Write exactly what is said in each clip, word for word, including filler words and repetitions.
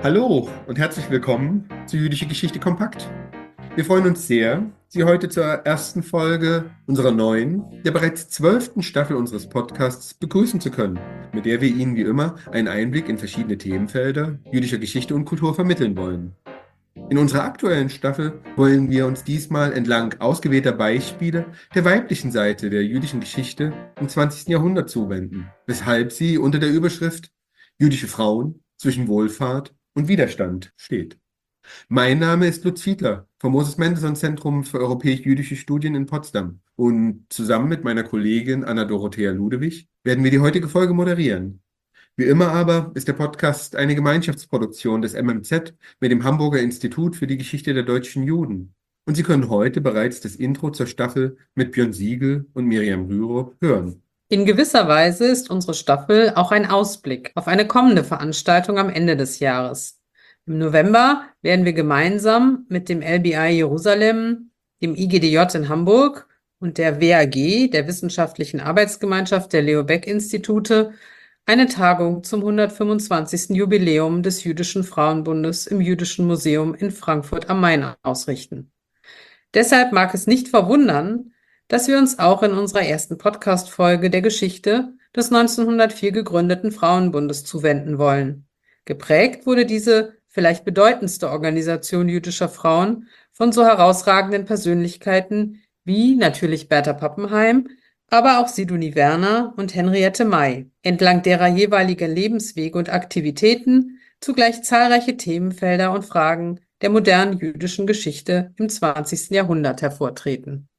Hallo und herzlich willkommen zu Jüdische Geschichte kompakt. Wir freuen uns sehr, Sie heute zur ersten Folge unserer neuen, der bereits zwölften Staffel unseres Podcasts begrüßen zu können, mit der wir Ihnen wie immer einen Einblick in verschiedene Themenfelder jüdischer Geschichte und Kultur vermitteln wollen. In unserer aktuellen Staffel wollen wir uns diesmal entlang ausgewählter Beispiele der weiblichen Seite der jüdischen Geschichte im zwanzigsten Jahrhundert zuwenden, weshalb sie unter der Überschrift Jüdische Frauen zwischen Wohlfahrt und Widerstand steht. Mein Name ist Lutz Fiedler vom Moses Mendelssohn Zentrum für Europäisch-Jüdische Studien in Potsdam und zusammen mit meiner Kollegin Anna Dorothea Ludewig werden wir die heutige Folge moderieren. Wie immer aber ist der Podcast eine Gemeinschaftsproduktion des M M Z mit dem Hamburger Institut für die Geschichte der deutschen Juden. Und Sie können heute bereits das Intro zur Staffel mit Björn Siegel und Miriam Rürup hören. In gewisser Weise ist unsere Staffel auch ein Ausblick auf eine kommende Veranstaltung am Ende des Jahres. Im November werden wir gemeinsam mit dem L B I Jerusalem, dem I G D J in Hamburg und der W A G, der Wissenschaftlichen Arbeitsgemeinschaft der Leo Baeck Institute, eine Tagung zum hundertfünfundzwanzigsten Jubiläum des Jüdischen Frauenbundes im Jüdischen Museum in Frankfurt am Main ausrichten. Deshalb mag es nicht verwundern, dass wir uns auch in unserer ersten Podcast-Folge der Geschichte des neunzehnhundertvier gegründeten Frauenbundes zuwenden wollen. Geprägt wurde diese vielleicht bedeutendste Organisation jüdischer Frauen von so herausragenden Persönlichkeiten wie natürlich Bertha Pappenheim, aber auch Sidonie Werner und Henriette May, entlang derer jeweilige Lebenswege und Aktivitäten zugleich zahlreiche Themenfelder und Fragen der modernen jüdischen Geschichte im zwanzigsten Jahrhundert hervortreten.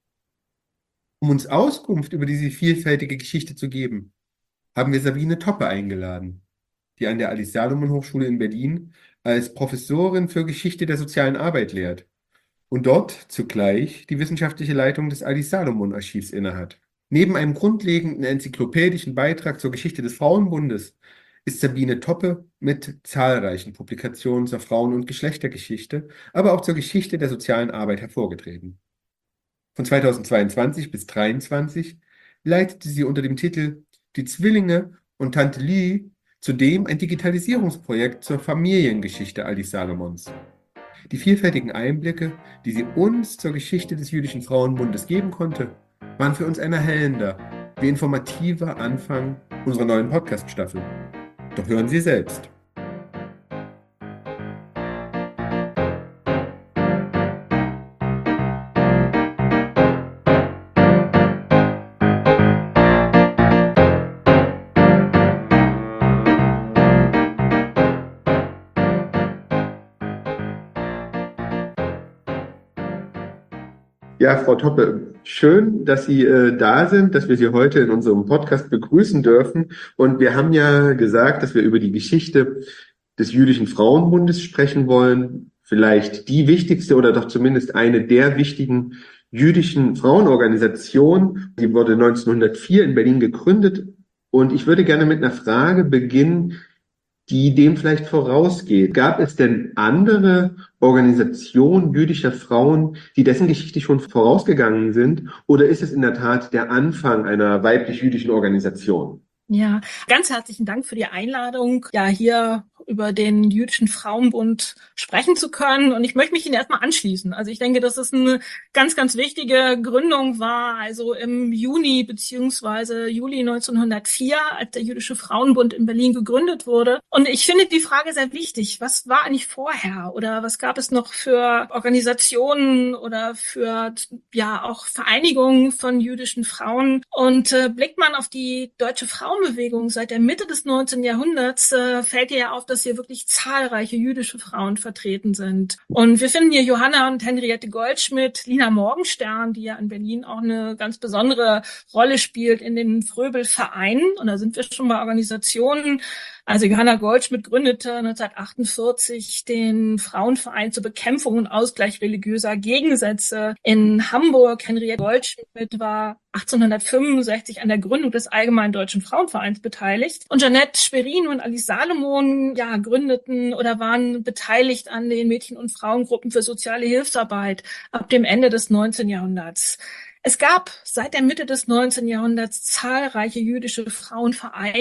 Um uns Auskunft über diese vielfältige Geschichte zu geben, haben wir Sabine Toppe eingeladen, die an der Alice-Salomon-Hochschule in Berlin als Professorin für Geschichte der sozialen Arbeit lehrt und dort zugleich die wissenschaftliche Leitung des Alice-Salomon-Archivs innehat. Neben einem grundlegenden enzyklopädischen Beitrag zur Geschichte des Frauenbundes ist Sabine Toppe mit zahlreichen Publikationen zur Frauen- und Geschlechtergeschichte, aber auch zur Geschichte der sozialen Arbeit hervorgetreten. Von zweitausendzweiundzwanzig bis zweitausenddreiundzwanzig leitete sie unter dem Titel Die Zwillinge und Tante Lie zudem ein Digitalisierungsprojekt zur Familiengeschichte Alice Salomons. Die vielfältigen Einblicke, die sie uns zur Geschichte des Jüdischen Frauenbundes geben konnte, waren für uns ein erhellender, wie informativer Anfang unserer neuen Podcast-Staffel. Doch hören Sie selbst. Ja, Frau Toppe, schön, dass Sie äh, da sind, dass wir Sie heute in unserem Podcast begrüßen dürfen. Und wir haben ja gesagt, dass wir über die Geschichte des Jüdischen Frauenbundes sprechen wollen. Vielleicht die wichtigste oder doch zumindest eine der wichtigen jüdischen Frauenorganisationen. Die wurde neunzehnhundertvier in Berlin gegründet. Und ich würde gerne mit einer Frage beginnen, die dem vielleicht vorausgeht. Gab es denn andere Organisationen jüdischer Frauen, die dessen Geschichte schon vorausgegangen sind? Oder ist es in der Tat der Anfang einer weiblich-jüdischen Organisation? Ja, ganz herzlichen Dank für die Einladung, ja, hier über den Jüdischen Frauenbund sprechen zu können. Und ich möchte mich Ihnen erstmal anschließen. Also ich denke, dass es eine ganz, ganz wichtige Gründung war, also im Juni beziehungsweise Juli neunzehnhundertvier, als der Jüdische Frauenbund in Berlin gegründet wurde. Und ich finde die Frage sehr wichtig. Was war eigentlich vorher? Oder was gab es noch für Organisationen oder für, ja, auch Vereinigungen von jüdischen Frauen? Und äh, blickt man auf die deutsche Frauenbewegung seit der Mitte des neunzehnten Jahrhunderts, äh, fällt ihr ja auf, dass hier wirklich zahlreiche jüdische Frauen vertreten sind. Und wir finden hier Johanna und Henriette Goldschmidt, Lina Morgenstern, die ja in Berlin auch eine ganz besondere Rolle spielt in den Fröbel-Vereinen. Und da sind wir schon bei Organisationen. Also Johanna Goldschmidt gründete neunzehnhundertachtundvierzig den Frauenverein zur Bekämpfung und Ausgleich religiöser Gegensätze in Hamburg. Henriette Goldschmidt war achtzehnhundertfünfundsechzig an der Gründung des Allgemeinen Deutschen Frauenvereins beteiligt. Und Jeanette Schwerin und Alice Salomon, ja, gründeten oder waren beteiligt an den Mädchen- und Frauengruppen für soziale Hilfsarbeit ab dem Ende des neunzehnten Jahrhunderts. Es gab seit der Mitte des neunzehnten Jahrhunderts zahlreiche jüdische Frauenvereine.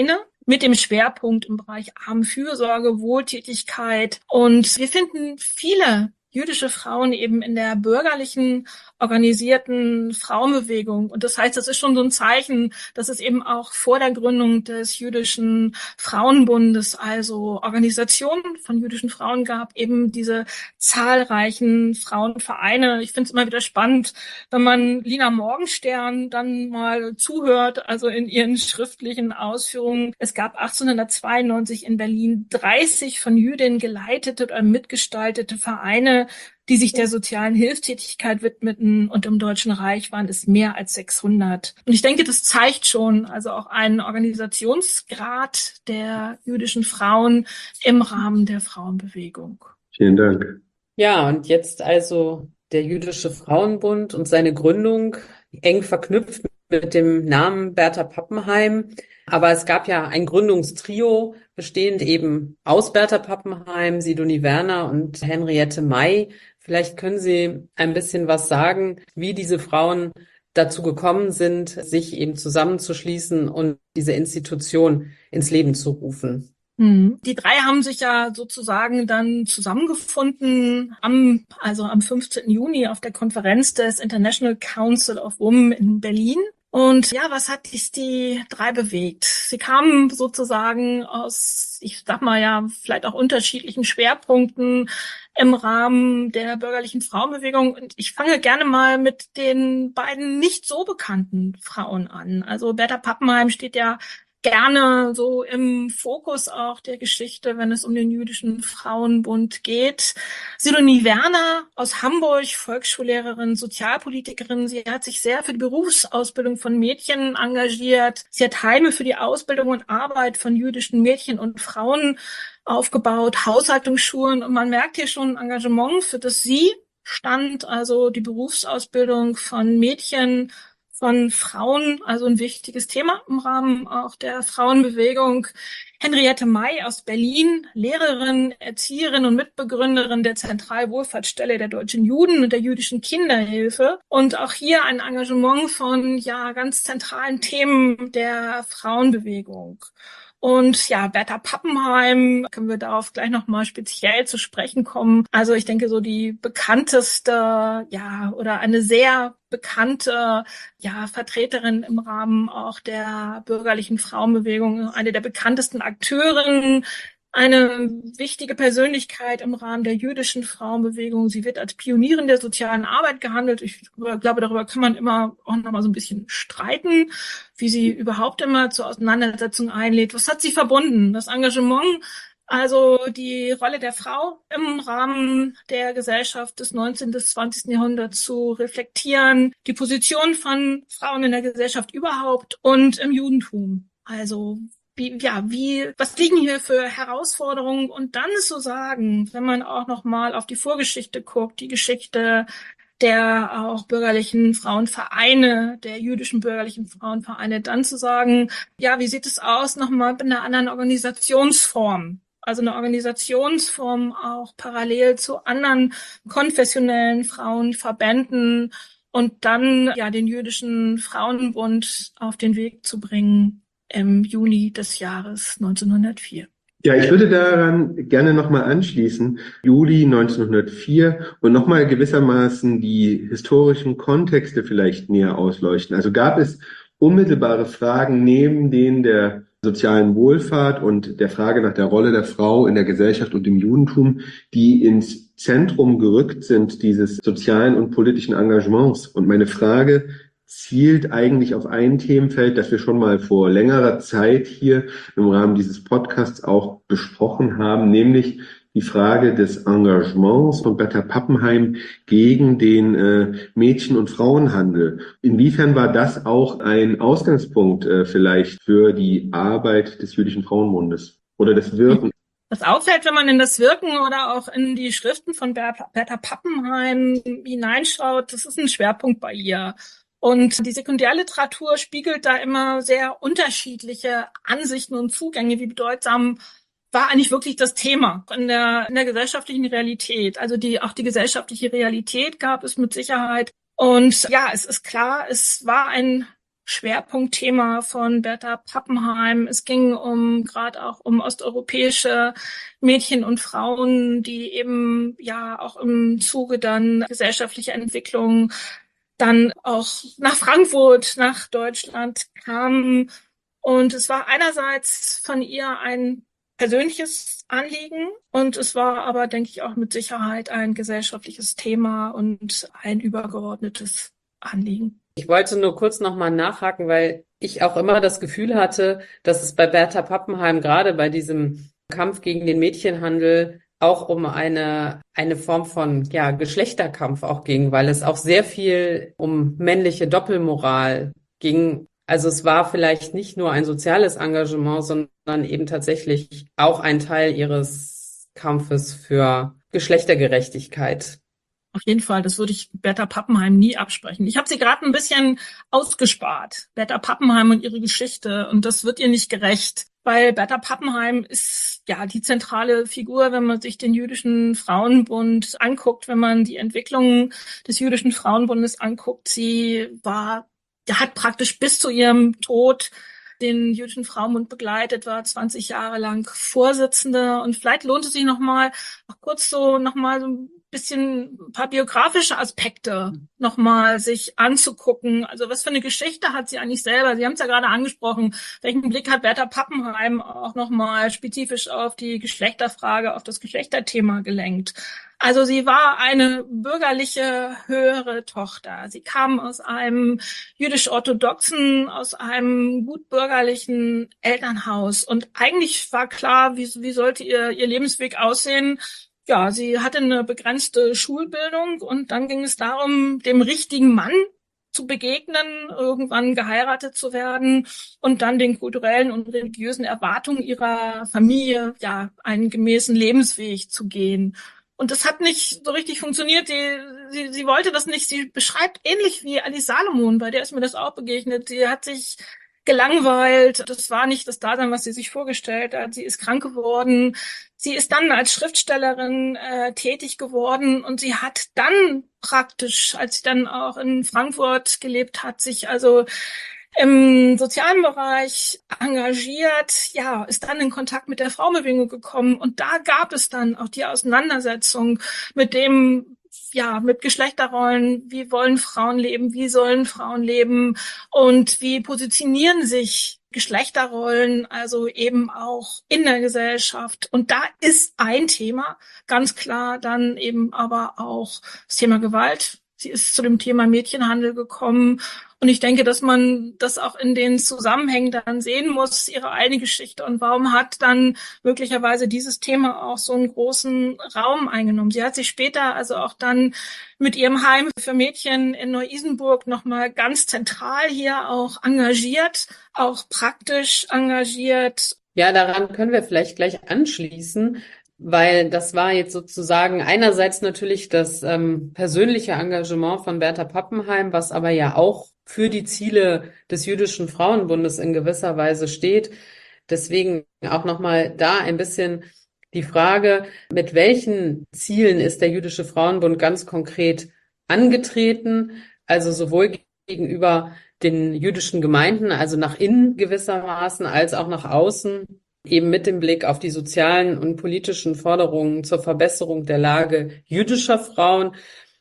mit dem Schwerpunkt im Bereich Armenfürsorge, Wohltätigkeit. Und wir finden viele jüdische Frauen eben in der bürgerlichen, organisierten Frauenbewegung. Und das heißt, das ist schon so ein Zeichen, dass es eben auch vor der Gründung des jüdischen Frauenbundes, also Organisationen von jüdischen Frauen gab, eben diese zahlreichen Frauenvereine. Ich finde es immer wieder spannend, wenn man Lina Morgenstern dann mal zuhört, also in ihren schriftlichen Ausführungen. Es gab achtzehnhundertzweiundneunzig in Berlin dreißig von Jüdinnen geleitete oder mitgestaltete Vereine, die sich der sozialen Hilfstätigkeit widmeten, und im Deutschen Reich waren es mehr als sechshundert. Und ich denke, das zeigt schon also auch einen Organisationsgrad der jüdischen Frauen im Rahmen der Frauenbewegung. Vielen Dank. Ja, und jetzt also der Jüdische Frauenbund und seine Gründung eng verknüpft mit dem Namen Bertha Pappenheim. Aber es gab ja ein Gründungstrio, bestehend eben aus Bertha Pappenheim, Sidonie Werner und Henriette May. Vielleicht können Sie ein bisschen was sagen, wie diese Frauen dazu gekommen sind, sich eben zusammenzuschließen und diese Institution ins Leben zu rufen. Die drei haben sich ja sozusagen dann zusammengefunden am, also am fünfzehnten Juni auf der Konferenz des International Council of Women in Berlin. Und ja, was hat die drei bewegt? Sie kamen sozusagen aus, ich sag mal ja, vielleicht auch unterschiedlichen Schwerpunkten im Rahmen der bürgerlichen Frauenbewegung. Und ich fange gerne mal mit den beiden nicht so bekannten Frauen an. Also Bertha Pappenheim steht ja gerne so im Fokus auch der Geschichte, wenn es um den Jüdischen Frauenbund geht. Sidonie Werner aus Hamburg, Volksschullehrerin, Sozialpolitikerin. Sie hat sich sehr für die Berufsausbildung von Mädchen engagiert. Sie hat Heime für die Ausbildung und Arbeit von jüdischen Mädchen und Frauen aufgebaut, Haushaltungsschulen. Und man merkt hier schon ein Engagement, für das sie stand, also die Berufsausbildung von Mädchen, von Frauen, also ein wichtiges Thema im Rahmen auch der Frauenbewegung. Henriette May aus Berlin, Lehrerin, Erzieherin und Mitbegründerin der Zentralwohlfahrtsstelle der deutschen Juden und der jüdischen Kinderhilfe. Und auch hier ein Engagement von ja ganz zentralen Themen der Frauenbewegung. Und ja, Bertha Pappenheim, können wir darauf gleich nochmal speziell zu sprechen kommen. Also ich denke, so die bekannteste, ja, oder eine sehr bekannte, ja, Vertreterin im Rahmen auch der bürgerlichen Frauenbewegung, eine der bekanntesten Akteurinnen, eine wichtige Persönlichkeit im Rahmen der jüdischen Frauenbewegung. Sie wird als Pionierin der sozialen Arbeit gehandelt. Ich glaube, darüber kann man immer auch noch mal so ein bisschen streiten, wie sie überhaupt immer zur Auseinandersetzung einlädt. Was hat sie verbunden? Das Engagement, also die Rolle der Frau im Rahmen der Gesellschaft des neunzehnten bis zwanzigsten Jahrhunderts zu reflektieren, die Position von Frauen in der Gesellschaft überhaupt und im Judentum. Also Wie, ja, wie, was liegen hier für Herausforderungen? Und dann ist zu sagen, wenn man auch noch mal auf die Vorgeschichte guckt, die Geschichte der auch bürgerlichen Frauenvereine, der jüdischen bürgerlichen Frauenvereine, dann zu sagen, ja, wie sieht es aus nochmal mit einer anderen Organisationsform? Also eine Organisationsform auch parallel zu anderen konfessionellen Frauenverbänden und dann ja den jüdischen Frauenbund auf den Weg zu bringen im Juni des Jahres neunzehnhundertvier. Ja, ich würde daran gerne nochmal anschließen, Juli neunzehnhundertvier, und nochmal gewissermaßen die historischen Kontexte vielleicht näher ausleuchten. Also gab es unmittelbare Fragen neben denen der sozialen Wohlfahrt und der Frage nach der Rolle der Frau in der Gesellschaft und im Judentum, die ins Zentrum gerückt sind dieses sozialen und politischen Engagements. Und meine Frage zielt eigentlich auf ein Themenfeld, das wir schon mal vor längerer Zeit hier im Rahmen dieses Podcasts auch besprochen haben, nämlich die Frage des Engagements von Bertha Pappenheim gegen den äh, Mädchen- und Frauenhandel. Inwiefern war das auch ein Ausgangspunkt äh, vielleicht für die Arbeit des Jüdischen Frauenbundes oder des Wirken? Was auffällt, wenn man in das Wirken oder auch in die Schriften von Bertha, Bertha Pappenheim hineinschaut, das ist ein Schwerpunkt bei ihr. Und die Sekundärliteratur spiegelt da immer sehr unterschiedliche Ansichten und Zugänge, wie bedeutsam war eigentlich wirklich das Thema in der, in der gesellschaftlichen Realität. Also die, auch die gesellschaftliche Realität gab es mit Sicherheit. Und ja, es ist klar, es war ein Schwerpunktthema von Berta Pappenheim. Es ging um gerade auch um osteuropäische Mädchen und Frauen, die eben ja auch im Zuge dann gesellschaftlicher Entwicklung dann auch nach Frankfurt, nach Deutschland kamen. Und es war einerseits von ihr ein persönliches Anliegen und es war aber, denke ich, auch mit Sicherheit ein gesellschaftliches Thema und ein übergeordnetes Anliegen. Ich wollte nur kurz nochmal nachhaken, weil ich auch immer das Gefühl hatte, dass es bei Berta Pappenheim gerade bei diesem Kampf gegen den Mädchenhandel auch um eine, eine Form von, ja, Geschlechterkampf auch ging, weil es auch sehr viel um männliche Doppelmoral ging. Also es war vielleicht nicht nur ein soziales Engagement, sondern eben tatsächlich auch ein Teil ihres Kampfes für Geschlechtergerechtigkeit. Auf jeden Fall, das würde ich Berta Pappenheim nie absprechen. Ich habe sie gerade ein bisschen ausgespart, Berta Pappenheim und ihre Geschichte, und das wird ihr nicht gerecht, weil Berta Pappenheim ist ja die zentrale Figur, wenn man sich den Jüdischen Frauenbund anguckt, wenn man die Entwicklung des Jüdischen Frauenbundes anguckt. Sie war, hat praktisch bis zu ihrem Tod den Jüdischen Frauenbund begleitet, war zwanzig Jahre lang Vorsitzende, und vielleicht lohnt es sich nochmal, auch kurz so nochmal so ein bisschen ein paar biografische Aspekte nochmal sich anzugucken. Also was für eine Geschichte hat sie eigentlich selber? Sie haben es ja gerade angesprochen. Welchen Blick hat Berta Pappenheim auch nochmal spezifisch auf die Geschlechterfrage, auf das Geschlechterthema gelenkt? Also sie war eine bürgerliche, höhere Tochter. Sie kam aus einem jüdisch-orthodoxen, aus einem gut bürgerlichen Elternhaus. Und eigentlich war klar, wie, wie sollte ihr, ihr Lebensweg aussehen. Ja, sie hatte eine begrenzte Schulbildung und dann ging es darum, dem richtigen Mann zu begegnen, irgendwann geheiratet zu werden und dann den kulturellen und religiösen Erwartungen ihrer Familie, ja, einen gemäßen Lebensweg zu gehen. Und das hat nicht so richtig funktioniert. Sie, sie, sie wollte das nicht. Sie beschreibt ähnlich wie Alice Salomon, bei der ist mir das auch begegnet. Sie hat sich gelangweilt. Das war nicht das Dasein, was sie sich vorgestellt hat. Sie ist krank geworden. Sie ist dann als Schriftstellerin äh, tätig geworden und sie hat dann praktisch, als sie dann auch in Frankfurt gelebt hat, sich also im sozialen Bereich engagiert, ja, ist dann in Kontakt mit der Frauenbewegung gekommen und da gab es dann auch die Auseinandersetzung mit dem, ja, mit Geschlechterrollen, wie wollen Frauen leben, wie sollen Frauen leben und wie positionieren sich Geschlechterrollen, also eben auch in der Gesellschaft. Und da ist ein Thema ganz klar dann eben aber auch das Thema Gewalt. Sie ist zu dem Thema Mädchenhandel gekommen. Und ich denke, dass man das auch in den Zusammenhängen dann sehen muss, ihre eigene Geschichte. Und warum hat dann möglicherweise dieses Thema auch so einen großen Raum eingenommen? Sie hat sich später also auch dann mit ihrem Heim für Mädchen in Neu-Isenburg nochmal ganz zentral hier auch engagiert, auch praktisch engagiert. Ja, daran können wir vielleicht gleich anschließen, weil das war jetzt sozusagen einerseits natürlich das ähm, persönliche Engagement von Berta Pappenheim, was aber ja auch für die Ziele des Jüdischen Frauenbundes in gewisser Weise steht. Deswegen auch nochmal da ein bisschen die Frage, mit welchen Zielen ist der Jüdische Frauenbund ganz konkret angetreten, also sowohl gegenüber den jüdischen Gemeinden, also nach innen gewissermaßen, als auch nach außen, eben mit dem Blick auf die sozialen und politischen Forderungen zur Verbesserung der Lage jüdischer Frauen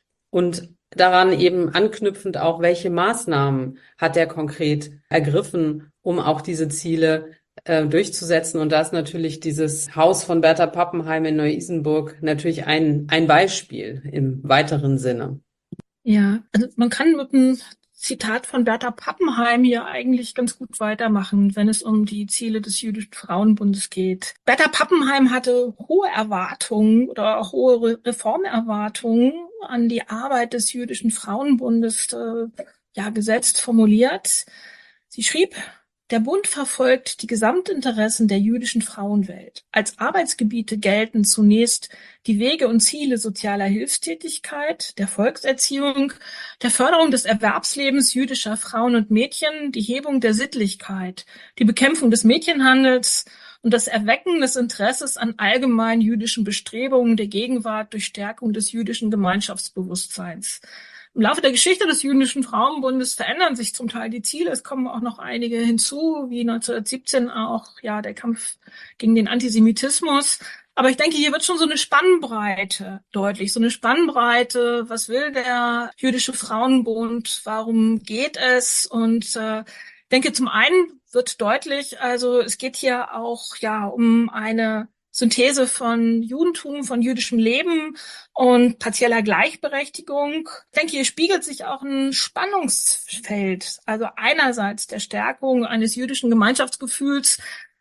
und daran eben anknüpfend auch, welche Maßnahmen hat er konkret ergriffen, um auch diese Ziele äh, durchzusetzen. Und da ist natürlich dieses Haus von Berta Pappenheim in Neu-Isenburg natürlich ein, ein Beispiel im weiteren Sinne. Ja, also man kann mit einem Zitat von Berta Pappenheim hier eigentlich ganz gut weitermachen, wenn es um die Ziele des Jüdischen Frauenbundes geht. Berta Pappenheim hatte hohe Erwartungen oder auch hohe Reformerwartungen an die Arbeit des Jüdischen Frauenbundes äh, ja gesetzt formuliert. Sie schrieb: Der Bund verfolgt die Gesamtinteressen der jüdischen Frauenwelt. Als Arbeitsgebiete gelten zunächst die Wege und Ziele sozialer Hilfstätigkeit, der Volkserziehung, der Förderung des Erwerbslebens jüdischer Frauen und Mädchen, die Hebung der Sittlichkeit, die Bekämpfung des Mädchenhandels und das Erwecken des Interesses an allgemeinen jüdischen Bestrebungen der Gegenwart durch Stärkung des jüdischen Gemeinschaftsbewusstseins. Im Laufe der Geschichte des Jüdischen Frauenbundes verändern sich zum Teil die Ziele. Es kommen auch noch einige hinzu, wie neunzehnhundertsiebzehn auch ja der Kampf gegen den Antisemitismus. Aber ich denke, hier wird schon so eine Spannbreite deutlich, so eine Spannbreite. Was will der Jüdische Frauenbund? Warum geht es? Und äh, ich denke, zum einen wird deutlich, also es geht hier auch ja um eine Synthese von Judentum, von jüdischem Leben und partieller Gleichberechtigung. Ich denke, hier spiegelt sich auch ein Spannungsfeld. Also einerseits der Stärkung eines jüdischen Gemeinschaftsgefühls,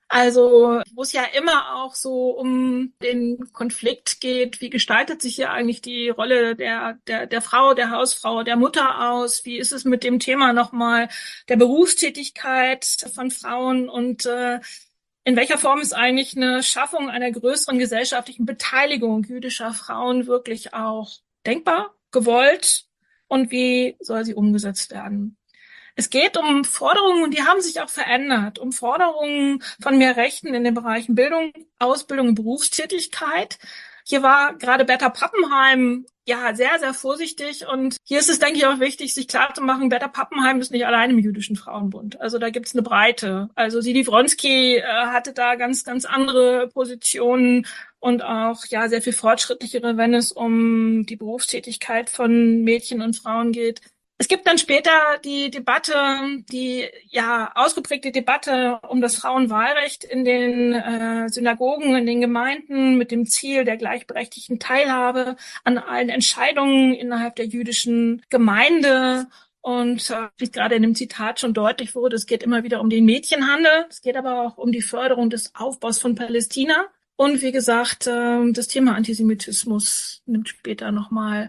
also wo es ja immer auch so um den Konflikt geht, wie gestaltet sich hier eigentlich die Rolle der der der Frau, der Hausfrau, der Mutter aus? Wie ist es mit dem Thema nochmal der Berufstätigkeit von Frauen und äh, in welcher Form ist eigentlich eine Schaffung einer größeren gesellschaftlichen Beteiligung jüdischer Frauen wirklich auch denkbar, gewollt und wie soll sie umgesetzt werden? Es geht um Forderungen, und die haben sich auch verändert, um Forderungen von mehr Rechten in den Bereichen Bildung, Ausbildung und Berufstätigkeit. Hier war gerade Berta Pappenheim ja sehr, sehr vorsichtig. Und hier ist es, denke ich, auch wichtig, sich klarzumachen, Berta Pappenheim ist nicht allein im Jüdischen Frauenbund. Also da gibt es eine Breite. Also Sidi Wronski äh, hatte da ganz, ganz andere Positionen und auch ja sehr viel fortschrittlichere, wenn es um die Berufstätigkeit von Mädchen und Frauen geht. Es gibt dann später die Debatte, die ja ausgeprägte Debatte um das Frauenwahlrecht in den äh, Synagogen, in den Gemeinden mit dem Ziel der gleichberechtigten Teilhabe an allen Entscheidungen innerhalb der jüdischen Gemeinde. Und äh, wie gerade in dem Zitat schon deutlich wurde, es geht immer wieder um den Mädchenhandel, es geht aber auch um die Förderung des Aufbaus von Palästina. Und wie gesagt, äh, das Thema Antisemitismus nimmt später nochmal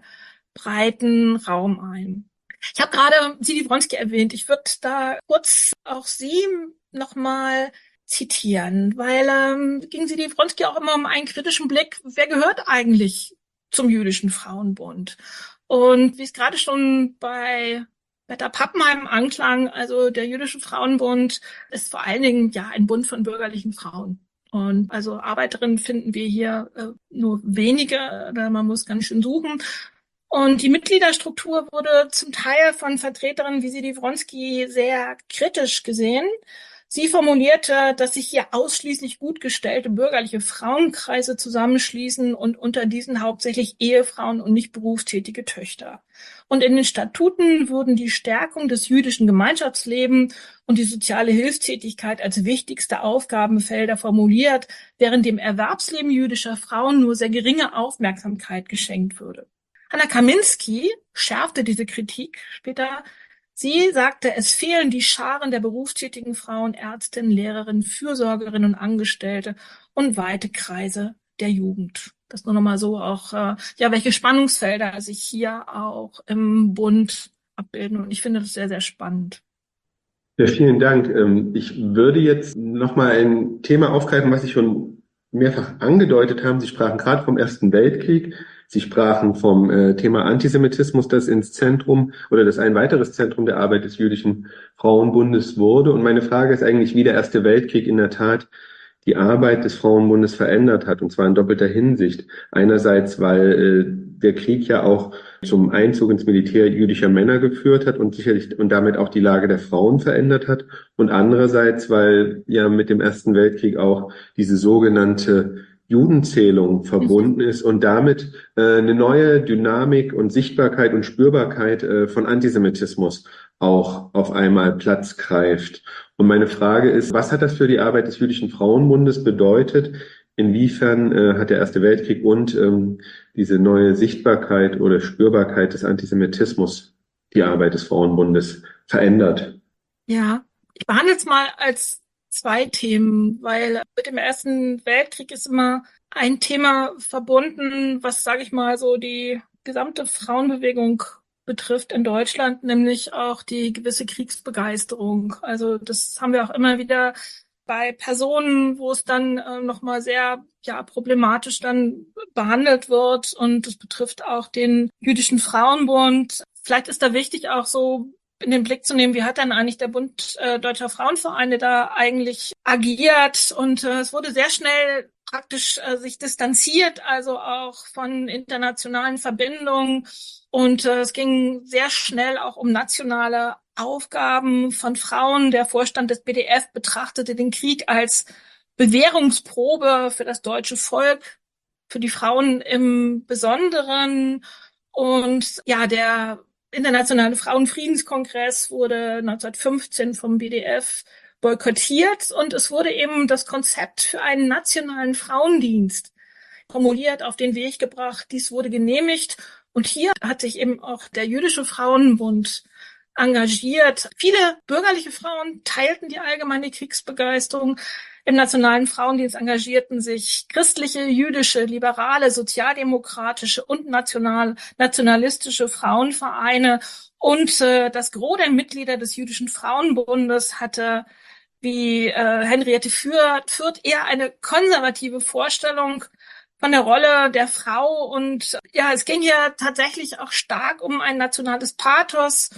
breiten Raum ein. Ich habe gerade Sidi Wronski erwähnt. Ich würde da kurz auch Sie nochmal zitieren, weil ähm, ging Sidi Wronski auch immer um einen kritischen Blick, wer gehört eigentlich zum Jüdischen Frauenbund? Und wie es gerade schon bei Berta Pappenheim anklang, also der Jüdische Frauenbund ist vor allen Dingen ja ein Bund von bürgerlichen Frauen. Und also Arbeiterinnen finden wir hier äh, nur wenige, oder man muss ganz schön suchen. Und die Mitgliederstruktur wurde zum Teil von Vertreterinnen wie Sidi Wronski sehr kritisch gesehen. Sie formulierte, dass sich hier ausschließlich gut gestellte bürgerliche Frauenkreise zusammenschließen und unter diesen hauptsächlich Ehefrauen und nicht berufstätige Töchter. Und in den Statuten würden die Stärkung des jüdischen Gemeinschaftslebens und die soziale Hilfstätigkeit als wichtigste Aufgabenfelder formuliert, während dem Erwerbsleben jüdischer Frauen nur sehr geringe Aufmerksamkeit geschenkt würde. Hanna Kaminski schärfte diese Kritik später. Sie sagte, es fehlen die Scharen der berufstätigen Frauen, Ärztinnen, Lehrerinnen, Fürsorgerinnen und Angestellte und weite Kreise der Jugend. Das nur nochmal so auch, äh, ja, welche Spannungsfelder sich hier auch im Bund abbilden. Und ich finde das sehr, sehr spannend. Ja, vielen Dank. Ich würde jetzt nochmal ein Thema aufgreifen, was Sie schon mehrfach angedeutet haben. Sie sprachen gerade vom Ersten Weltkrieg. Sie sprachen vom äh, Thema Antisemitismus, das ins Zentrum oder das ein weiteres Zentrum der Arbeit des Jüdischen Frauenbundes wurde. Und meine Frage ist eigentlich, wie der Erste Weltkrieg in der Tat die Arbeit des Frauenbundes verändert hat, und zwar in doppelter Hinsicht. Einerseits, weil äh, der Krieg ja auch zum Einzug ins Militär jüdischer Männer geführt hat und sicherlich und damit auch die Lage der Frauen verändert hat. Und andererseits, weil ja mit dem Ersten Weltkrieg auch diese sogenannte Judenzählung verbunden ist und damit äh, eine neue Dynamik und Sichtbarkeit und Spürbarkeit äh, von Antisemitismus auch auf einmal Platz greift. Und meine Frage ist, was hat das für die Arbeit des Jüdischen Frauenbundes bedeutet? Inwiefern äh, hat der Erste Weltkrieg und ähm, diese neue Sichtbarkeit oder Spürbarkeit des Antisemitismus die Arbeit des Frauenbundes verändert? Ja, ich behandle es mal als zwei Themen, weil mit dem Ersten Weltkrieg ist immer ein Thema verbunden, was, sage ich mal, so die gesamte Frauenbewegung betrifft in Deutschland, nämlich auch die gewisse Kriegsbegeisterung. Also das haben wir auch immer wieder bei Personen, wo es dann äh, nochmal sehr ja problematisch dann behandelt wird, und das betrifft auch den Jüdischen Frauenbund. Vielleicht ist da wichtig auch so in den Blick zu nehmen, wie hat dann eigentlich der Bund äh, Deutscher Frauenvereine da eigentlich agiert. Und äh, es wurde sehr schnell praktisch äh, sich distanziert, also auch von internationalen Verbindungen. Und äh, es ging sehr schnell auch um nationale Aufgaben von Frauen. Der Vorstand des B D F betrachtete den Krieg als Bewährungsprobe für das deutsche Volk, für die Frauen im Besonderen. Und ja, der Internationale Frauenfriedenskongress wurde neunzehnhundertfünfzehn vom B D F boykottiert und es wurde eben das Konzept für einen nationalen Frauendienst formuliert, auf den Weg gebracht. Dies wurde genehmigt und hier hat sich eben auch der Jüdische Frauenbund engagiert. Viele bürgerliche Frauen teilten die allgemeine Kriegsbegeisterung. Im Nationalen Frauendienst engagierten sich christliche, jüdische, liberale, sozialdemokratische und national, nationalistische Frauenvereine. Und äh, das Gros der Mitglieder des Jüdischen Frauenbundes hatte, wie äh, Henriette Fürth, Fürth eher eine konservative Vorstellung von der Rolle der Frau. Und ja, es ging hier tatsächlich auch stark um ein nationales Pathos.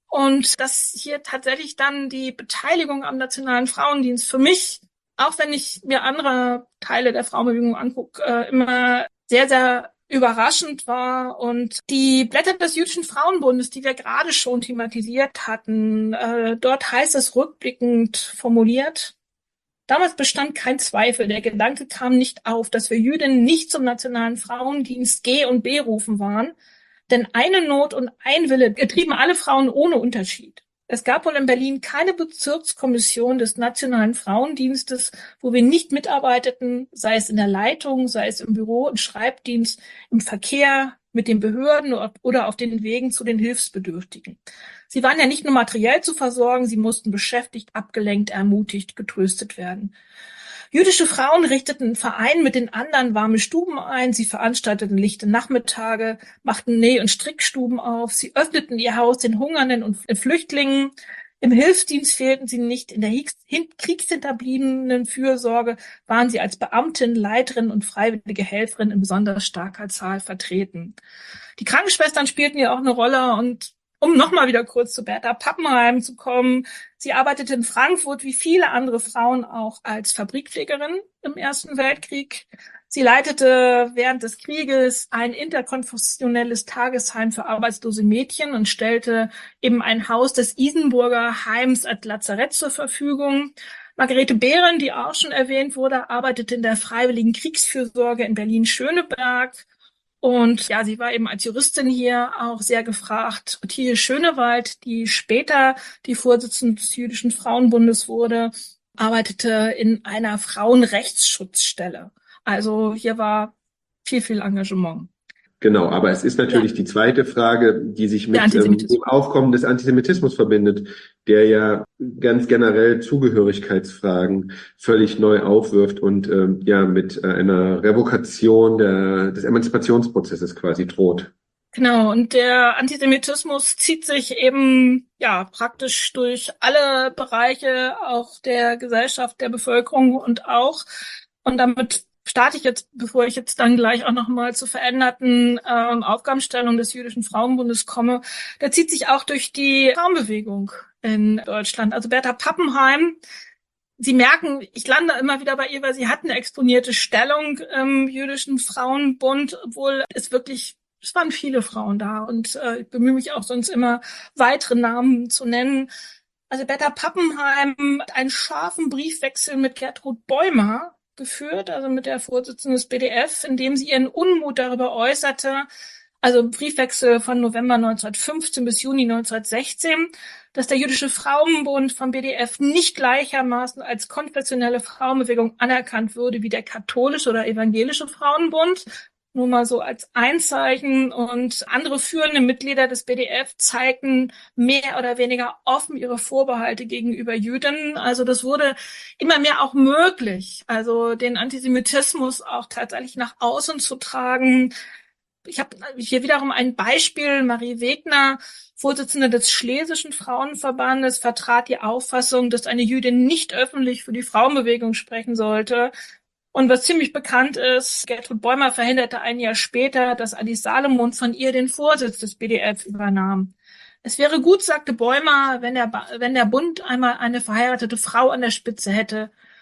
Und dass hier tatsächlich dann die Beteiligung am Nationalen Frauendienst für mich, auch wenn ich mir andere Teile der Frauenbewegung angucke, äh, immer sehr, sehr überraschend war. Und die Blätter des Jüdischen Frauenbundes, die wir gerade schon thematisiert hatten, äh, dort heißt es rückblickend formuliert: Damals bestand kein Zweifel, der Gedanke kam nicht auf, dass wir Jüdinnen nicht zum Nationalen Frauendienst G und berufen waren, denn eine Not und ein Wille getrieben alle Frauen ohne Unterschied. Es gab wohl in Berlin keine Bezirkskommission des Nationalen Frauendienstes, wo wir nicht mitarbeiteten, sei es in der Leitung, sei es im Büro, im Schreibdienst, im Verkehr, mit den Behörden oder auf den Wegen zu den Hilfsbedürftigen. Sie waren ja nicht nur materiell zu versorgen, sie mussten beschäftigt, abgelenkt, ermutigt, getröstet werden. Jüdische Frauen richteten einen Verein mit den anderen warme Stuben ein, sie veranstalteten lichte Nachmittage, machten Näh- und Strickstuben auf, sie öffneten ihr Haus den Hungernden und Flüchtlingen. Im Hilfsdienst fehlten sie nicht, in der kriegshinterbliebenen Fürsorge waren sie als Beamtin, Leiterin und freiwillige Helferin in besonders starker Zahl vertreten. Die Krankenschwestern spielten ja auch eine Rolle und um nochmal wieder kurz zu Bertha Pappenheim zu kommen. Sie arbeitete in Frankfurt wie viele andere Frauen auch als Fabrikpflegerin im Ersten Weltkrieg. Sie leitete während des Krieges ein interkonfessionelles Tagesheim für arbeitslose Mädchen und stellte eben ein Haus des Isenburger Heims als Lazarett zur Verfügung. Margarete Behren, die auch schon erwähnt wurde, arbeitete in der Freiwilligen Kriegsfürsorge in Berlin-Schöneberg. Und ja, sie war eben als Juristin hier auch sehr gefragt. Ottilie Schönewald, die später die Vorsitzende des Jüdischen Frauenbundes wurde, arbeitete in einer Frauenrechtsschutzstelle. Also hier war viel, viel Engagement. Genau, aber es ist natürlich ja. die zweite Frage, die sich mit ähm, dem Aufkommen des Antisemitismus verbindet, der ja ganz generell Zugehörigkeitsfragen völlig neu aufwirft und ähm, ja mit äh, einer Revokation der, des Emanzipationsprozesses quasi droht. Genau, und der Antisemitismus zieht sich eben ja praktisch durch alle Bereiche auch der Gesellschaft, der Bevölkerung und auch, und damit starte ich jetzt, bevor ich jetzt dann gleich auch nochmal zur veränderten ähm, Aufgabenstellung des Jüdischen Frauenbundes komme, der zieht sich auch durch die Frauenbewegung in Deutschland. Also Bertha Pappenheim, Sie merken, ich lande immer wieder bei ihr, weil sie hat eine exponierte Stellung im Jüdischen Frauenbund, obwohl es wirklich, es waren viele Frauen da und äh, ich bemühe mich auch sonst immer, weitere Namen zu nennen. Also Bertha Pappenheim hat einen scharfen Briefwechsel mit Gertrud Bäumer geführt, also mit der Vorsitzenden des B D F, in dem sie ihren Unmut darüber äußerte, also Briefwechsel von November neunzehnhundertfünfzehn bis Juni neunzehnhundertsechzehn, dass der Jüdische Frauenbund vom B D F nicht gleichermaßen als konfessionelle Frauenbewegung anerkannt würde wie der katholische oder evangelische Frauenbund. Nur mal so als Einzeichen. Und andere führende Mitglieder des B D F zeigten mehr oder weniger offen ihre Vorbehalte gegenüber Jüdinnen. Also das wurde immer mehr auch möglich, also den Antisemitismus auch tatsächlich nach außen zu tragen. Ich habe hier wiederum ein Beispiel. Marie Wegner, Vorsitzende des Schlesischen Frauenverbandes, vertrat die Auffassung, dass eine Jüdin nicht öffentlich für die Frauenbewegung sprechen sollte. Und was ziemlich bekannt ist, Gertrud Bäumer verhinderte ein Jahr später, dass Alice Salomon von ihr den Vorsitz des B D F übernahm. Es wäre gut, sagte Bäumer, wenn der, wenn der Bund einmal eine verheiratete Frau an der Spitze hätte.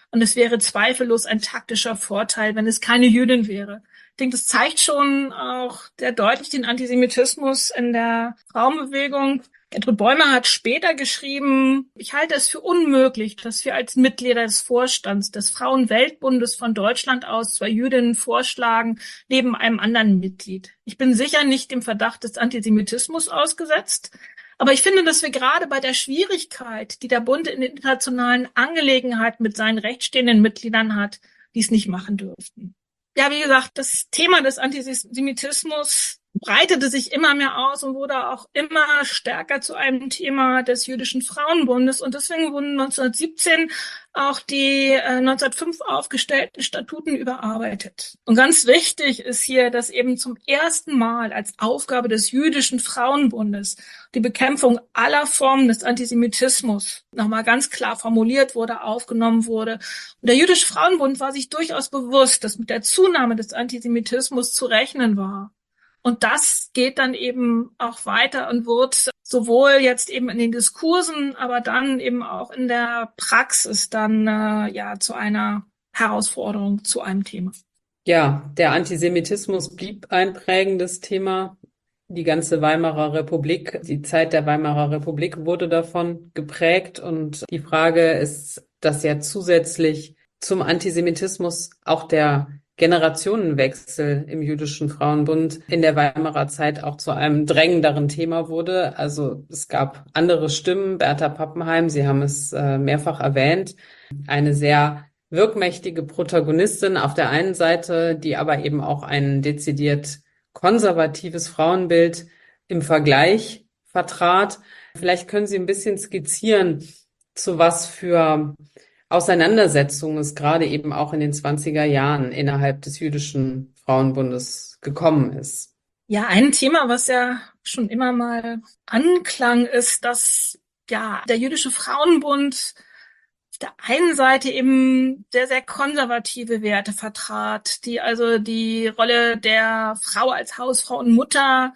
Und es wäre zweifellos ein taktischer Vorteil, wenn es keine Jüdin wäre. Ich denke, das zeigt schon auch sehr deutlich den Antisemitismus in der Frauenbewegung. Gertrud Bäumer hat später geschrieben, ich halte es für unmöglich, dass wir als Mitglieder des Vorstands des Frauenweltbundes von Deutschland aus zwei Jüdinnen vorschlagen, neben einem anderen Mitglied. Ich bin sicher nicht dem Verdacht des Antisemitismus ausgesetzt, aber ich finde, dass wir gerade bei der Schwierigkeit, die der Bund in internationalen Angelegenheiten mit seinen rechtsstehenden Mitgliedern hat, dies nicht machen dürften. Ja, wie gesagt, das Thema des Antisemitismus breitete sich immer mehr aus und wurde auch immer stärker zu einem Thema des Jüdischen Frauenbundes. Und deswegen wurden neunzehnhundertsiebzehn auch die äh, neunzehnhundertfünf aufgestellten Statuten überarbeitet. Und ganz wichtig ist hier, dass eben zum ersten Mal als Aufgabe des Jüdischen Frauenbundes die Bekämpfung aller Formen des Antisemitismus nochmal ganz klar formuliert wurde, aufgenommen wurde. Und der Jüdische Frauenbund war sich durchaus bewusst, dass mit der Zunahme des Antisemitismus zu rechnen war. Und das geht dann eben auch weiter und wird sowohl jetzt eben in den Diskursen, aber dann eben auch in der Praxis dann äh, ja zu einer Herausforderung, zu einem Thema. Ja, der Antisemitismus blieb ein prägendes Thema. Die ganze Weimarer Republik, die Zeit der Weimarer Republik wurde davon geprägt. Und die Frage ist, dass ja zusätzlich zum Antisemitismus auch der Generationenwechsel im Jüdischen Frauenbund in der Weimarer Zeit auch zu einem drängenderen Thema wurde. Also es gab andere Stimmen. Bertha Pappenheim, Sie haben es äh, mehrfach erwähnt, eine sehr wirkmächtige Protagonistin auf der einen Seite, die aber eben auch ein dezidiert konservatives Frauenbild im Vergleich vertrat. Vielleicht können Sie ein bisschen skizzieren, zu was für Auseinandersetzungen es gerade eben auch in den zwanziger Jahren innerhalb des Jüdischen Frauenbundes gekommen ist. Ja, ein Thema, was ja schon immer mal anklang, ist, dass ja der Jüdische Frauenbund auf der einen Seite eben sehr, sehr konservative Werte vertrat, die also die Rolle der Frau als Hausfrau und Mutter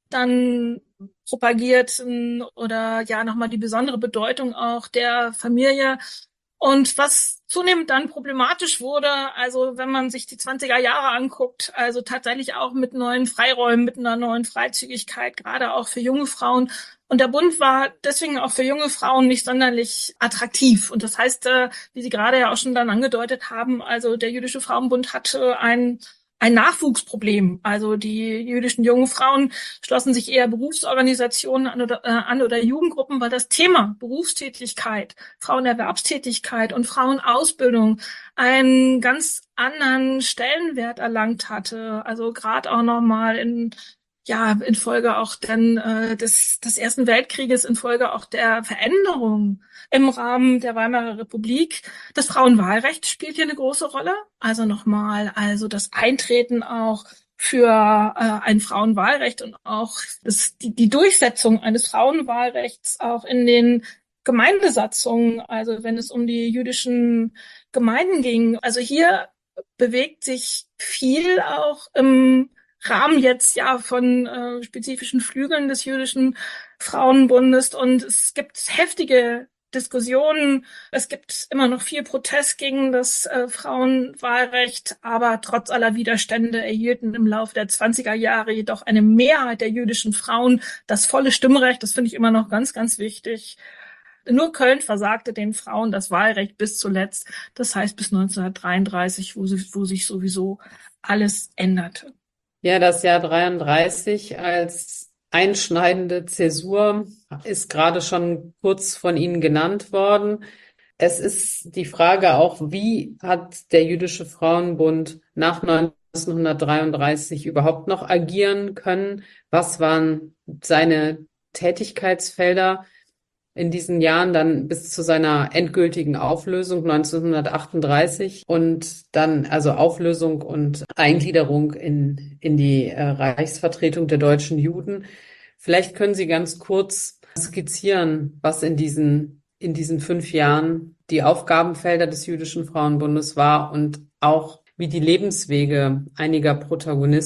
dann propagierten oder ja nochmal die besondere Bedeutung auch der Familie. Und was zunehmend dann problematisch wurde, also wenn man sich die zwanziger Jahre anguckt, also tatsächlich auch mit neuen Freiräumen, mit einer neuen Freizügigkeit, gerade auch für junge Frauen. Und der Bund war deswegen auch für junge Frauen nicht sonderlich attraktiv. Und das heißt, wie Sie gerade ja auch schon dann angedeutet haben, also der Jüdische Frauenbund hatte ein ein Nachwuchsproblem. Also die jüdischen jungen Frauen schlossen sich eher Berufsorganisationen an oder, äh, an oder Jugendgruppen, weil das Thema Berufstätigkeit, Frauenerwerbstätigkeit und Frauenausbildung einen ganz anderen Stellenwert erlangt hatte. Also gerade auch nochmal in ja infolge auch dann äh, des des Ersten Weltkrieges, infolge auch der Veränderung im Rahmen der Weimarer Republik. Das Frauenwahlrecht spielt hier eine große Rolle. Also nochmal, also das Eintreten auch für äh, ein Frauenwahlrecht und auch das, die, die Durchsetzung eines Frauenwahlrechts auch in den Gemeindesatzungen, also wenn es um die jüdischen Gemeinden ging. Also hier bewegt sich viel auch im Rahmen jetzt ja von äh, spezifischen Flügeln des Jüdischen Frauenbundes, und es gibt heftige Diskussionen. Es gibt immer noch viel Protest gegen das äh, Frauenwahlrecht, aber trotz aller Widerstände erhielten im Laufe der zwanziger Jahre jedoch eine Mehrheit der jüdischen Frauen das volle Stimmrecht. Das finde ich immer noch ganz, ganz wichtig. Nur Köln versagte den Frauen das Wahlrecht bis zuletzt. Das heißt bis neunzehnhundertdreiunddreißig, wo, sie, wo sich sowieso alles änderte. Ja, das Jahr dreiunddreißig als einschneidende Zäsur ist gerade schon kurz von Ihnen genannt worden. Es ist die Frage auch, wie hat der Jüdische Frauenbund nach neunzehnhundertdreiunddreißig überhaupt noch agieren können? Was waren seine Tätigkeitsfelder in diesen Jahren dann bis zu seiner endgültigen Auflösung neunzehnhundertachtunddreißig und dann also Auflösung und Eingliederung in, in die äh, Reichsvertretung der deutschen Juden. Vielleicht können Sie ganz kurz skizzieren, was in diesen, in diesen fünf Jahren die Aufgabenfelder des Jüdischen Frauenbundes war und auch wie die Lebenswege einiger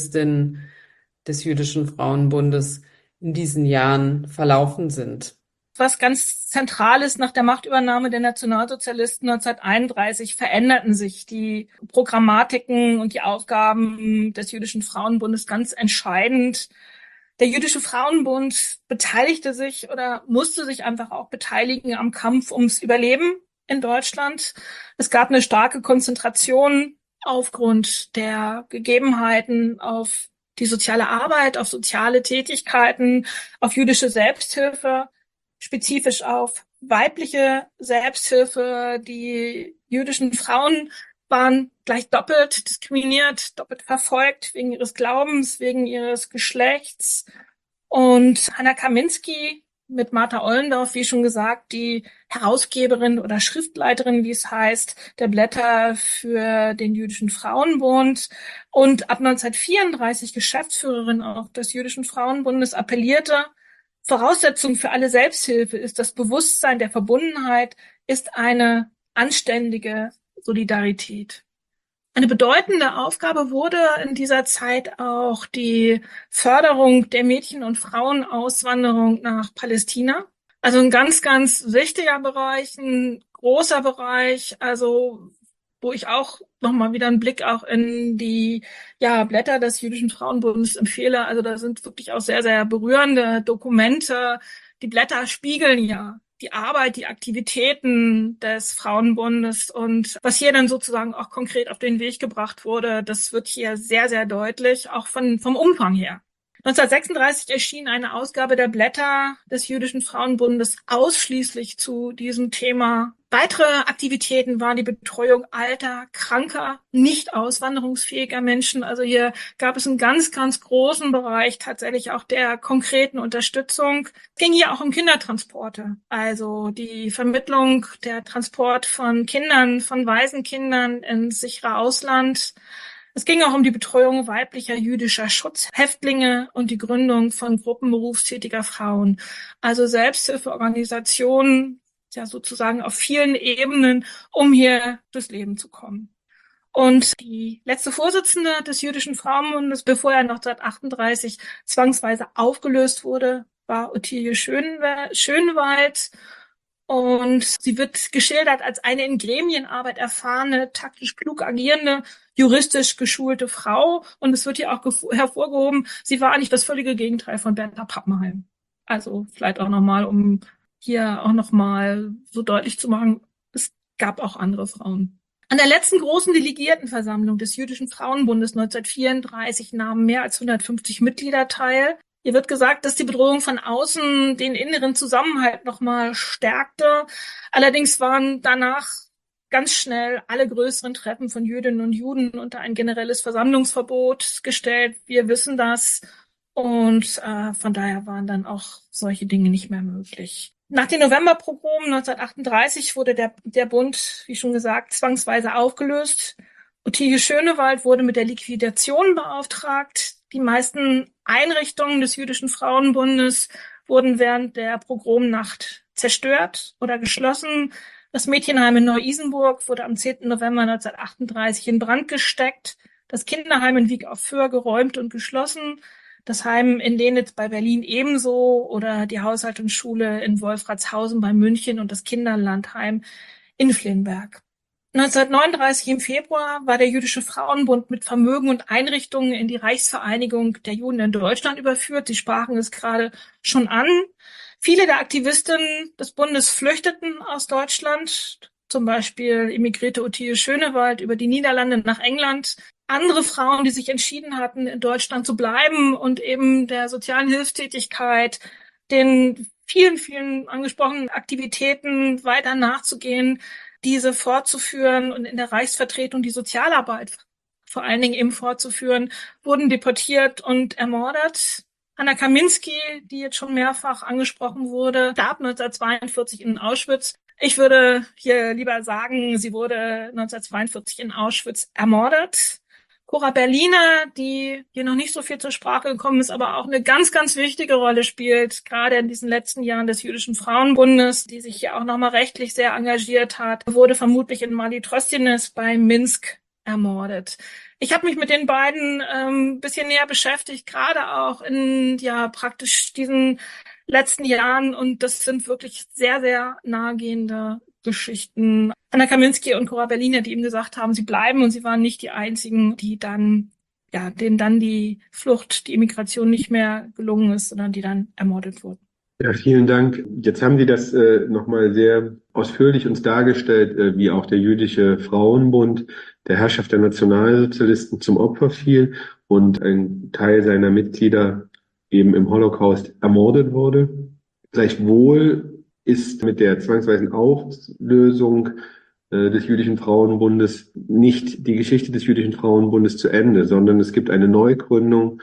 Protagonistinnen des Jüdischen Frauenbundes in diesen Jahren verlaufen sind. was ganz zentral ist. Nach der Machtübernahme der Nationalsozialisten neunzehnhunderteinunddreißig veränderten sich die Programmatiken und die Aufgaben des Jüdischen Frauenbundes ganz entscheidend. Der Jüdische Frauenbund beteiligte sich oder musste sich einfach auch beteiligen am Kampf ums Überleben in Deutschland. Es gab eine starke Konzentration aufgrund der Gegebenheiten auf die soziale Arbeit, auf soziale Tätigkeiten, auf jüdische Selbsthilfe, spezifisch auf weibliche Selbsthilfe. Die jüdischen Frauen waren gleich doppelt diskriminiert, doppelt verfolgt wegen ihres Glaubens, wegen ihres Geschlechts. Und Hannah Kaminski mit Martha Ollendorf, wie schon gesagt, die Herausgeberin oder Schriftleiterin, wie es heißt, der Blätter für den Jüdischen Frauenbund und ab neunzehnhundertvierunddreißig Geschäftsführerin auch des Jüdischen Frauenbundes, appellierte, Voraussetzung für alle Selbsthilfe ist das Bewusstsein der Verbundenheit, ist eine anständige Solidarität. Eine bedeutende Aufgabe wurde in dieser Zeit auch die Förderung der Mädchen- und Frauenauswanderung nach Palästina. Also ein ganz, ganz wichtiger Bereich, ein großer Bereich, also wo ich auch nochmal wieder einen Blick auch in die ja, Blätter des Jüdischen Frauenbundes empfehle. Also da sind wirklich auch sehr, sehr berührende Dokumente. Die Blätter spiegeln ja die Arbeit, die Aktivitäten des Frauenbundes und was hier dann sozusagen auch konkret auf den Weg gebracht wurde, das wird hier sehr, sehr deutlich, auch von, vom Umfang her. neunzehnhundertsechsunddreißig erschien eine Ausgabe der Blätter des Jüdischen Frauenbundes ausschließlich zu diesem Thema. Weitere Aktivitäten waren die Betreuung alter, kranker, nicht auswanderungsfähiger Menschen. Also hier gab es einen ganz, ganz großen Bereich tatsächlich auch der konkreten Unterstützung. Es ging hier auch um Kindertransporte, also die Vermittlung, der Transport von Kindern, von Waisenkindern ins sichere Ausland. Es ging auch um die Betreuung weiblicher jüdischer Schutzhäftlinge und die Gründung von Gruppen berufstätiger Frauen. Also Selbsthilfeorganisationen, ja sozusagen auf vielen Ebenen, um hier durchs Leben zu kommen. Und die letzte Vorsitzende des Jüdischen Frauenbundes, bevor er neunzehnhundertachtunddreißig zwangsweise aufgelöst wurde, war Ottilie Schönwald. Und sie wird geschildert als eine in Gremienarbeit erfahrene, taktisch klug agierende, juristisch geschulte Frau. Und es wird hier auch hervorgehoben, sie war eigentlich das völlige Gegenteil von Bertha Pappenheim. Also vielleicht auch nochmal, um hier auch nochmal so deutlich zu machen, es gab auch andere Frauen. An der letzten großen Delegiertenversammlung des Jüdischen Frauenbundes neunzehnhundertvierunddreißig nahmen mehr als hundertfünfzig Mitglieder teil. Hier wird gesagt, dass die Bedrohung von außen den inneren Zusammenhalt nochmal stärkte. Allerdings waren danach ganz schnell alle größeren Treffen von Jüdinnen und Juden unter ein generelles Versammlungsverbot gestellt. Wir wissen das. Und äh, von daher waren dann auch solche Dinge nicht mehr möglich. Nach den Novemberpogromen neunzehnhundertachtunddreißig wurde der, der Bund, wie schon gesagt, zwangsweise aufgelöst. Ottilie Schönewald wurde mit der Liquidation beauftragt. Die meisten Einrichtungen des Jüdischen Frauenbundes wurden während der Pogromnacht zerstört oder geschlossen. Das Mädchenheim in Neu-Isenburg wurde am zehnten November neunzehnhundertachtunddreißig in Brand gesteckt. Das Kinderheim in Wieg auf Föhr geräumt und geschlossen. Das Heim in Lenitz bei Berlin ebenso oder die Haushaltungsschule in Wolfratshausen bei München und das Kinderlandheim in Flenberg. neunzehnhundertneununddreißig im Februar war der Jüdische Frauenbund mit Vermögen und Einrichtungen in die Reichsvereinigung der Juden in Deutschland überführt. Sie sprachen es gerade schon an. Viele der Aktivistinnen des Bundes flüchteten aus Deutschland, zum Beispiel emigrierte Ottilie Schönewald über die Niederlande nach England. Andere Frauen, die sich entschieden hatten, in Deutschland zu bleiben und eben der sozialen Hilfstätigkeit, den vielen, vielen angesprochenen Aktivitäten weiter nachzugehen, diese fortzuführen und in der Reichsvertretung die Sozialarbeit vor allen Dingen eben fortzuführen, wurden deportiert und ermordet. Hannah Kaminski, die jetzt schon mehrfach angesprochen wurde, starb neunzehnhundertzweiundvierzig in Auschwitz. Ich würde hier lieber sagen, sie wurde neunzehnhundertzweiundvierzig in Auschwitz ermordet. Cora Berliner, die hier noch nicht so viel zur Sprache gekommen ist, aber auch eine ganz, ganz wichtige Rolle spielt, gerade in diesen letzten Jahren des Jüdischen Frauenbundes, die sich hier auch nochmal rechtlich sehr engagiert hat, wurde vermutlich in Mali Trostines bei Minsk ermordet. Ich habe mich mit den beiden ein ähm, bisschen näher beschäftigt, gerade auch in ja praktisch diesen letzten Jahren und das sind wirklich sehr, sehr nahegehende Geschichten. Anna Kaminski und Cora Berliner, die ihm gesagt haben, sie bleiben und sie waren nicht die einzigen, die dann, ja, denen dann die Flucht, die Immigration nicht mehr gelungen ist, sondern die dann ermordet wurden. Ja, vielen Dank. Jetzt haben Sie das äh, nochmal sehr ausführlich uns dargestellt, äh, wie auch der Jüdische Frauenbund der Herrschaft der Nationalsozialisten zum Opfer fiel und ein Teil seiner Mitglieder eben im Holocaust ermordet wurde. Gleichwohl ist mit der zwangsweisen Auflösung äh, des Jüdischen Frauenbundes nicht die Geschichte des Jüdischen Frauenbundes zu Ende, sondern es gibt eine Neugründung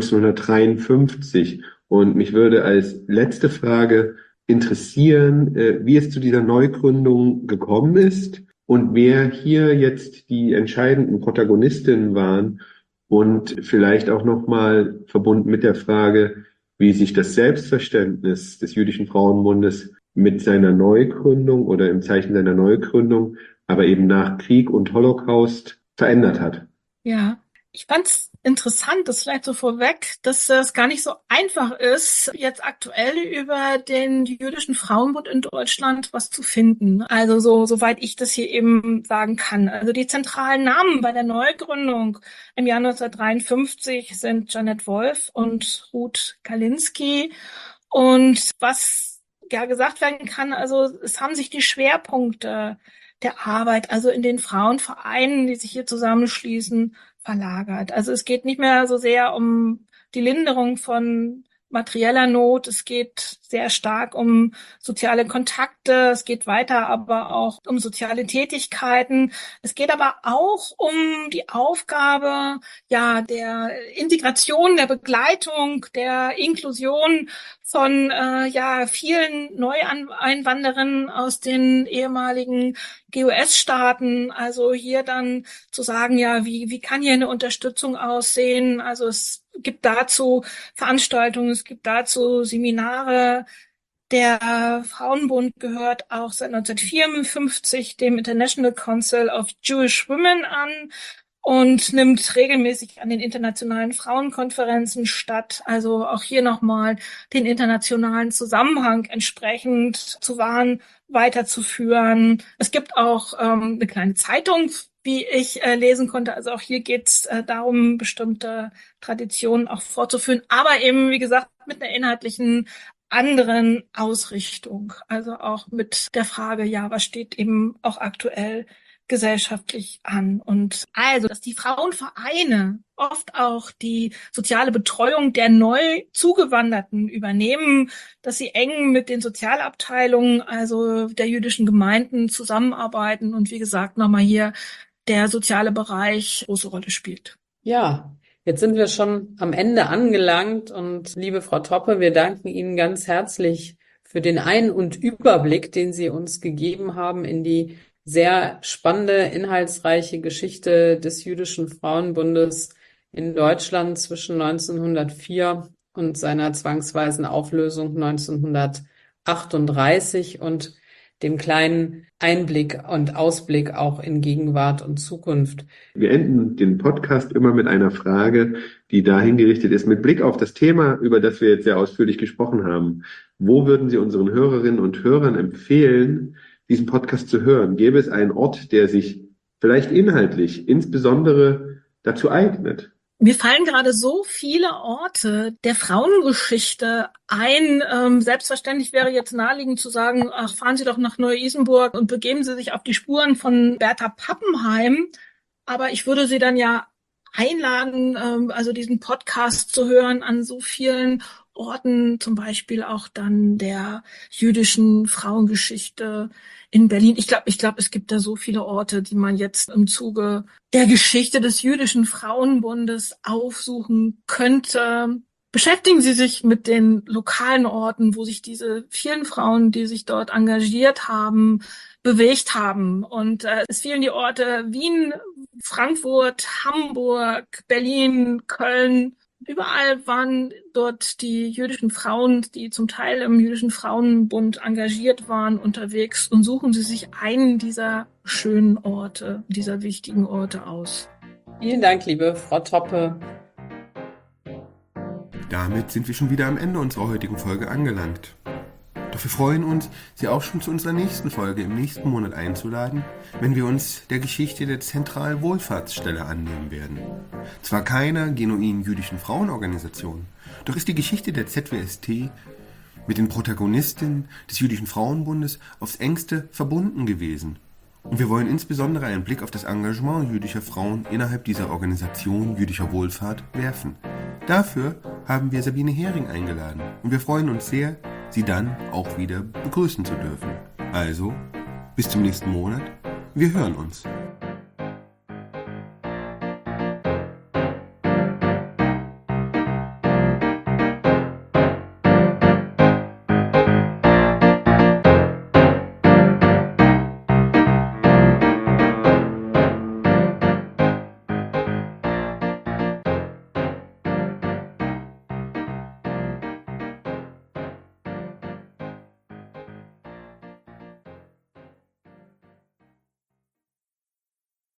neunzehnhundertdreiundfünfzig. Und mich würde als letzte Frage interessieren, äh, wie es zu dieser Neugründung gekommen ist und wer hier jetzt die entscheidenden Protagonistinnen waren und vielleicht auch nochmal verbunden mit der Frage, wie sich das Selbstverständnis des Jüdischen Frauenbundes mit seiner Neugründung oder im Zeichen seiner Neugründung, aber eben nach Krieg und Holocaust verändert hat. Ja, ich fand's interessant, das vielleicht so vorweg, dass es gar nicht so einfach ist, jetzt aktuell über den Jüdischen Frauenbund in Deutschland was zu finden. Also so, soweit ich das hier eben sagen kann. Also die zentralen Namen bei der Neugründung im Jahr neunzehnhundertdreiundfünfzig sind Jeanette Wolf und Ruth Kalinski. Und was ja gesagt werden kann, also es haben sich die Schwerpunkte der Arbeit, also in den Frauenvereinen, die sich hier zusammenschließen, verlagert. Also es geht nicht mehr so sehr um die Linderung von materieller Not, es geht sehr stark um soziale Kontakte, es geht weiter aber auch um soziale Tätigkeiten. Es geht aber auch um die Aufgabe, ja, der Integration, der Begleitung, der Inklusion von äh, ja vielen Neueinwanderern aus den ehemaligen G O S-Staaten. Also hier dann zu sagen, ja, wie wie kann hier eine Unterstützung aussehen? Also es gibt dazu Veranstaltungen, es gibt dazu Seminare. Der Frauenbund gehört auch seit neunzehnhundertvierundfünfzig dem International Council of Jewish Women an und nimmt regelmäßig an den internationalen Frauenkonferenzen statt. Also auch hier nochmal den internationalen Zusammenhang entsprechend zu wahren, weiterzuführen. Es gibt auch ähm, eine kleine Zeitung, wie ich äh, lesen konnte. Also auch hier geht es äh, darum, bestimmte Traditionen auch fortzuführen, aber eben, wie gesagt, mit einer inhaltlichen anderen Ausrichtung. Also auch mit der Frage, ja, was steht eben auch aktuell gesellschaftlich an. Und also, dass die Frauenvereine oft auch die soziale Betreuung der neu Zugewanderten übernehmen, dass sie eng mit den Sozialabteilungen, also der jüdischen Gemeinden zusammenarbeiten und wie gesagt nochmal hier der soziale Bereich große Rolle spielt. Ja, jetzt sind wir schon am Ende angelangt und liebe Frau Toppe, wir danken Ihnen ganz herzlich für den Ein- und Überblick, den Sie uns gegeben haben in die sehr spannende, inhaltsreiche Geschichte des Jüdischen Frauenbundes in Deutschland zwischen neunzehnhundertvier und seiner zwangsweisen Auflösung neunzehnhundertachtunddreißig und dem kleinen Einblick und Ausblick auch in Gegenwart und Zukunft. Wir enden den Podcast immer mit einer Frage, die dahin gerichtet ist, mit Blick auf das Thema, über das wir jetzt sehr ausführlich gesprochen haben. Wo würden Sie unseren Hörerinnen und Hörern empfehlen, diesen Podcast zu hören? Gäbe es einen Ort, der sich vielleicht inhaltlich insbesondere dazu eignet? Mir fallen gerade so viele Orte der Frauengeschichte ein. Ähm, selbstverständlich wäre jetzt naheliegend zu sagen, ach, fahren Sie doch nach Neu-Isenburg und begeben Sie sich auf die Spuren von Bertha Pappenheim. Aber ich würde Sie dann ja einladen, ähm, also diesen Podcast zu hören an so vielen Orten, zum Beispiel auch dann der jüdischen Frauengeschichte in Berlin. Ich glaube, ich glaube, es gibt da so viele Orte, die man jetzt im Zuge der Geschichte des Jüdischen Frauenbundes aufsuchen könnte. Beschäftigen Sie sich mit den lokalen Orten, wo sich diese vielen Frauen, die sich dort engagiert haben, bewegt haben. Und äh, es fielen die Orte Wien, Frankfurt, Hamburg, Berlin, Köln. Überall waren dort die jüdischen Frauen, die zum Teil im Jüdischen Frauenbund engagiert waren, unterwegs und suchen Sie sich einen dieser schönen Orte, dieser wichtigen Orte aus. Vielen Dank, liebe Frau Toppe. Damit sind wir schon wieder am Ende unserer heutigen Folge angelangt. Doch wir freuen uns, Sie auch schon zu unserer nächsten Folge im nächsten Monat einzuladen, wenn wir uns der Geschichte der Zentralwohlfahrtsstelle annehmen werden. Zwar keiner genuinen jüdischen Frauenorganisation, doch ist die Geschichte der Z W S T mit den Protagonistinnen des Jüdischen Frauenbundes aufs engste verbunden gewesen. Und wir wollen insbesondere einen Blick auf das Engagement jüdischer Frauen innerhalb dieser Organisation jüdischer Wohlfahrt werfen. Dafür haben wir Sabine Hering eingeladen und wir freuen uns sehr, Sie dann auch wieder begrüßen zu dürfen. Also, bis zum nächsten Monat. Wir hören uns.